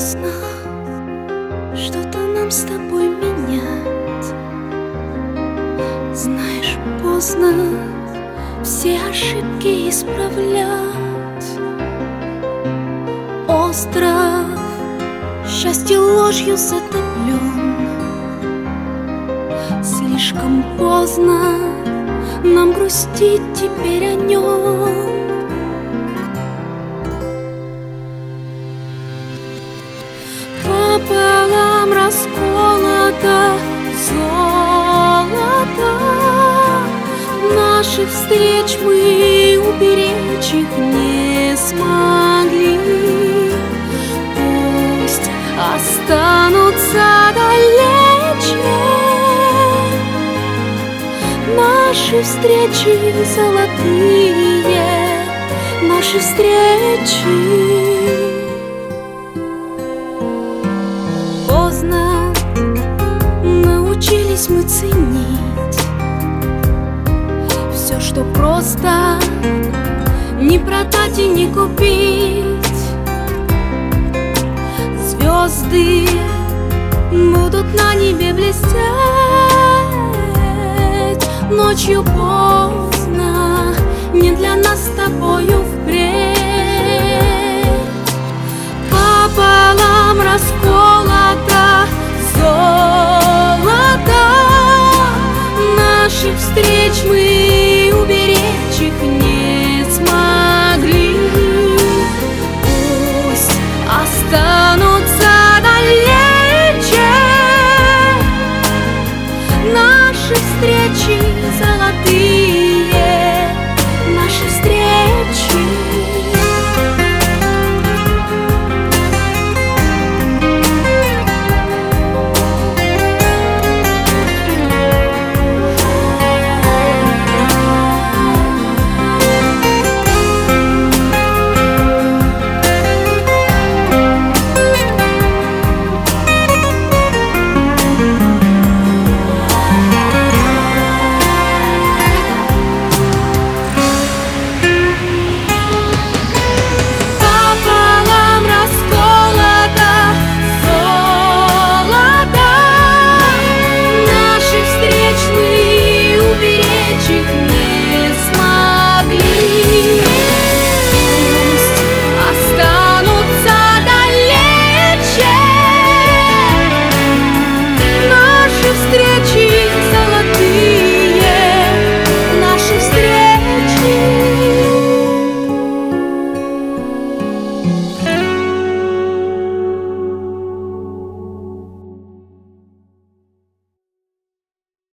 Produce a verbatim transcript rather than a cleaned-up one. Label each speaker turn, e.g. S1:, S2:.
S1: поздно что-то нам с тобой менять. Знаешь, поздно все ошибки исправлять. Остров счастье ложью затоплен. Слишком поздно нам грустить теперь о нем. Пополам расколото золото. Наших встреч мы уберечь их не смогли. Пусть останутся далече наши встречи золотые, наши встречи. Поздно научились мы ценить все, что просто не продать и не купить. Звезды будут на небе блестеть. Ночью поздно, не для нас с тобою впредь. Пополам расколото золото. Наших встреч мы